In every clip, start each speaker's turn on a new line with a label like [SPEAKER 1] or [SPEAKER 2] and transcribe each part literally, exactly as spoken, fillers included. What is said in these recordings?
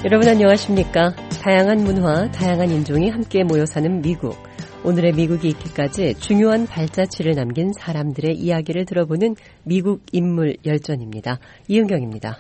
[SPEAKER 1] 여러분 안녕하십니까? 다양한 문화, 다양한 인종이 함께 모여 사는 미국. 오늘의 미국이 있기까지 중요한 발자취를 남긴 사람들의 이야기를 들어보는 미국 인물 열전입니다. 이은경입니다.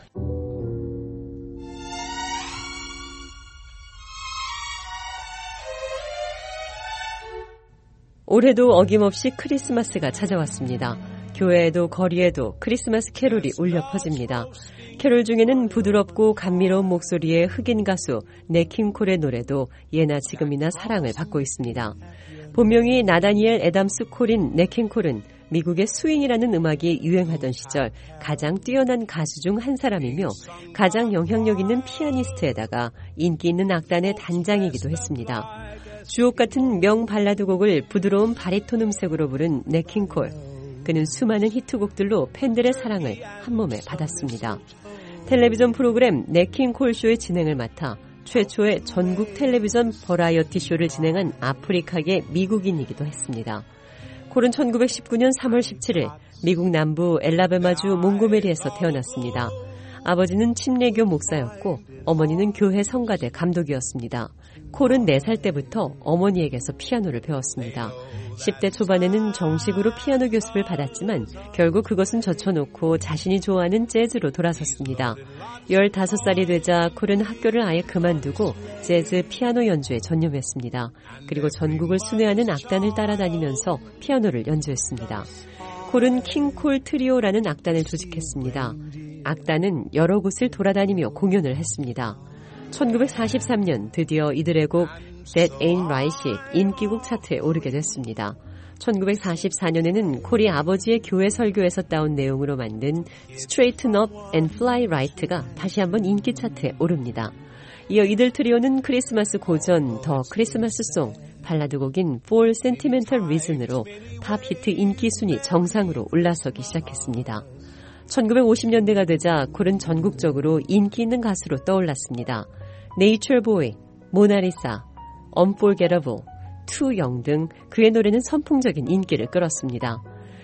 [SPEAKER 1] 올해도 어김없이 크리스마스가 찾아왔습니다. 교회에도 거리에도 크리스마스 캐롤이 울려 퍼집니다. 캐롤 중에는 부드럽고 감미로운 목소리의 흑인 가수 네킹콜의 노래도 예나 지금이나 사랑을 받고 있습니다. 본명이 나다니엘 애담스 콜인 네킹콜은 미국의 스윙이라는 음악이 유행하던 시절 가장 뛰어난 가수 중 한 사람이며 가장 영향력 있는 피아니스트에다가 인기 있는 악단의 단장이기도 했습니다. 주옥 같은 명 발라드 곡을 부드러운 바리톤 음색으로 부른 네킹콜. 그는 수많은 히트곡들로 팬들의 사랑을 한몸에 받았습니다. 텔레비전 프로그램 네킹콜 쇼의 진행을 맡아 최초의 전국 텔레비전 버라이어티 쇼를 진행한 아프리카계 미국인이기도 했습니다. 콜은 천구백십구 년 삼월 십칠일 미국 남부 엘라베마주 몽고메리에서 태어났습니다. 아버지는 침례교 목사였고 어머니는 교회 성가대 감독이었습니다. 콜은 네 살 때부터 어머니에게서 피아노를 배웠습니다. 십 대 초반에는 정식으로 피아노 교습을 받았지만 결국 그것은 젖혀놓고 자신이 좋아하는 재즈로 돌아섰습니다. 열다섯 살이 되자 콜은 학교를 아예 그만두고 재즈 피아노 연주에 전념했습니다. 그리고 전국을 순회하는 악단을 따라다니면서 피아노를 연주했습니다. 콜은 킹콜 트리오라는 악단을 조직했습니다. 악단은 여러 곳을 돌아다니며 공연을 했습니다. 천구백사십삼 년 드디어 이들의 곡 That Ain't Right이 인기곡 차트에 오르게 됐습니다. 천구백사십사 년에는 콜이 아버지의 교회 설교에서 따온 내용으로 만든 Straighten Up and Fly Right가 다시 한번 인기 차트에 오릅니다. 이어 이들 트리오는 크리스마스 고전 더 크리스마스 송, 발라드 곡인 For Sentimental Reason으로 팝 히트 인기 순위 정상으로 올라서기 시작했습니다. 천구백오십 년대가 되자 콜은 전국적으로 인기 있는 가수로 떠올랐습니다. 네이처 보이, 모나리사, Unforgettable, Too Young 등 그의 노래는 선풍적인 인기를 끌었습니다.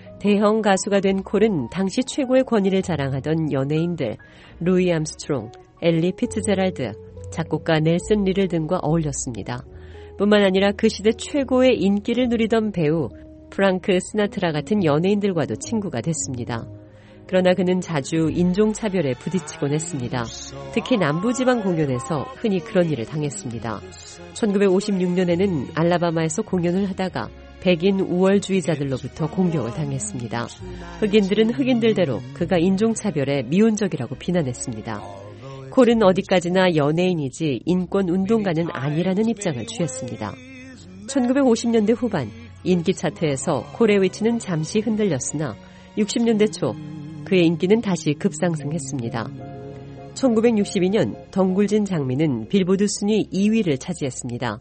[SPEAKER 1] 대형 가수가 된 콜은 당시 최고의 권위를 자랑하던 연예인들 루이 암스트롱, 엘리 피츠제랄드, 작곡가 넬슨 리를 등과 어울렸습니다. 뿐만 아니라 그 시대 최고의 인기를 누리던 배우 프랑크 시나트라 같은 연예인들과도 친구가 됐습니다. 그러나 그는 자주 인종차별에 부딪히곤 했습니다. 특히 남부지방 공연에서 흔히 그런 일을 당했습니다. 천구백오십육 년에는 알라바마에서 공연을 하다가 백인 우월주의자들로부터 공격을 당했습니다. 흑인들은 흑인들대로 그가 인종차별에 미온적이라고 비난했습니다. 콜은 어디까지나 연예인이지 인권운동가는 아니라는 입장을 취했습니다. 천구백오십 년대 후반 인기 차트에서 콜의 위치는 잠시 흔들렸으나 육십 년대 초 그의 인기는 다시 급상승했습니다. 천구백육십이 년 덩굴진 장미는 빌보드 순위 이 위를 차지했습니다.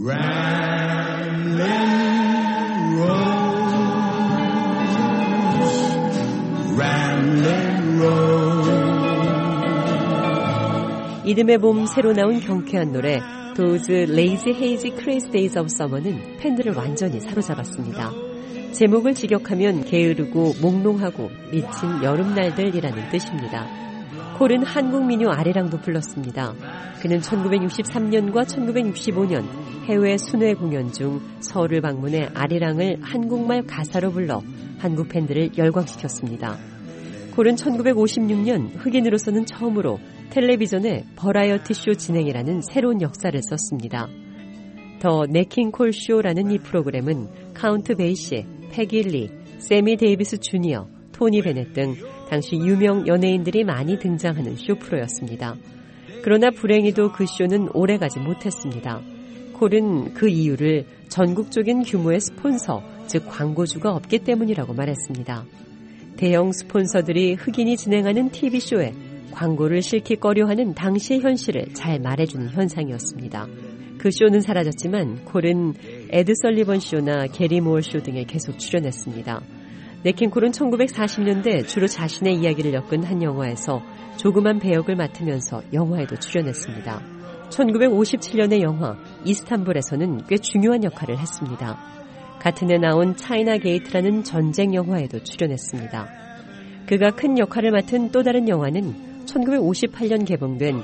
[SPEAKER 1] 이듬해 봄 새로 나온 경쾌한 노래 Those Lazy Hazy Crazy Days of Summer는 팬들을 완전히 사로잡았습니다. 제목을 직역하면 게으르고 몽롱하고 미친 여름날들이라는 뜻입니다. 콜은 한국 민요 아리랑도 불렀습니다. 그는 천구백육십삼 년과 천구백육십오 년 해외 순회 공연 중 서울을 방문해 아리랑을 한국말 가사로 불러 한국 팬들을 열광시켰습니다. 콜은 천구백오십육 년 흑인으로서는 처음으로 텔레비전에 버라이어티 쇼 진행이라는 새로운 역사를 썼습니다. 더 네킹콜 쇼라는 이 프로그램은 카운트 베이시, 패기 리, 세미 데이비스 주니어, 토니 베넷 등 당시 유명 연예인들이 많이 등장하는 쇼프로였습니다. 그러나 불행히도 그 쇼는 오래가지 못했습니다. 콜은 그 이유를 전국적인 규모의 스폰서, 즉 광고주가 없기 때문이라고 말했습니다. 대형 스폰서들이 흑인이 진행하는 티비쇼에 광고를 실기 꺼려하는 당시의 현실을 잘 말해주는 현상이었습니다. 그 쇼는 사라졌지만 콜은 에드 설리번 쇼나 게리 모어 쇼 등에 계속 출연했습니다. 네킹콜은 천구백사십 년대 주로 자신의 이야기를 엮은 한 영화에서 조그만 배역을 맡으면서 영화에도 출연했습니다. 천구백오십칠 년의 영화 이스탄불에서는 꽤 중요한 역할을 했습니다. 같은 해 나온 차이나 게이트라는 전쟁 영화에도 출연했습니다. 그가 큰 역할을 맡은 또 다른 영화는 천구백오십팔 년 개봉된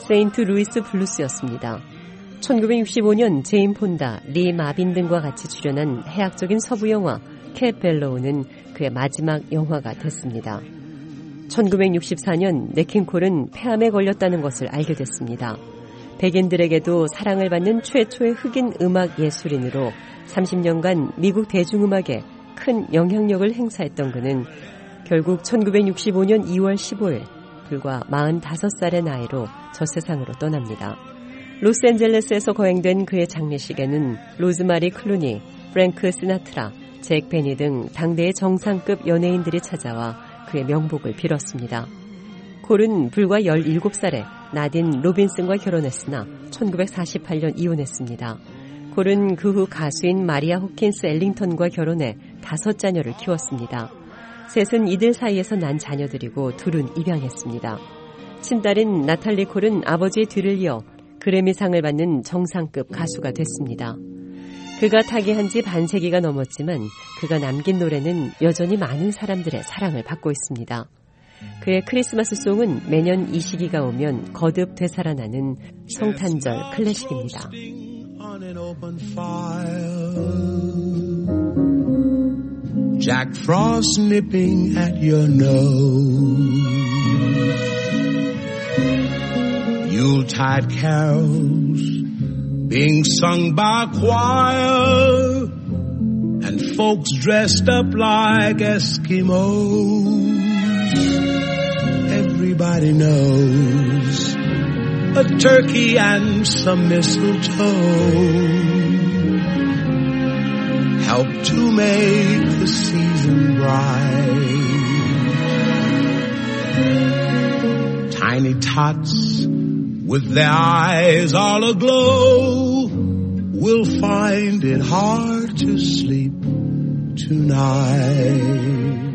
[SPEAKER 1] 세인트 루이스 블루스였습니다. 천구백육십오 년 제인 폰다, 리 마빈 등과 같이 출연한 해학적인 서부 영화 캣 벨로우는 그의 마지막 영화가 됐습니다. 천구백육십사 년 네킹콜은 폐암에 걸렸다는 것을 알게 됐습니다. 백인들에게도 사랑을 받는 최초의 흑인 음악 예술인으로 삼십 년간 미국 대중음악에 큰 영향력을 행사했던 그는 결국 천구백육십오 년 이월 십오일 불과 마흔다섯 살의 나이로 저 세상으로 떠납니다. 로스앤젤레스에서 거행된 그의 장례식에는 로즈마리 클루니, 프랭크 시나트라, 잭 베니 등 당대의 정상급 연예인들이 찾아와 그의 명복을 빌었습니다. 콜은 불과 열일곱 살에 나딘 로빈슨과 결혼했으나 천구백사십팔 년 이혼했습니다. 콜은 그 후 가수인 마리아 호킨스 엘링턴과 결혼해 다섯 자녀를 키웠습니다. 셋은 이들 사이에서 난 자녀들이고 둘은 입양했습니다. 친딸인 나탈리 콜은 아버지의 뒤를 이어 그래미상을 받는 정상급 가수가 됐습니다. 그가 타계한 지 반세기가 넘었지만 그가 남긴 노래는 여전히 많은 사람들의 사랑을 받고 있습니다. 그의 크리스마스 송은 매년 이 시기가 오면 거듭 되살아나는 성탄절 클래식입니다.
[SPEAKER 2] Jack Frost nipping at your nose, Yuletide carols being sung by a choir, and folks dressed up like Eskimos. Everybody knows a turkey and some mistletoe help to make the season bright. Tiny tots with their eyes all aglow will find it hard to sleep tonight.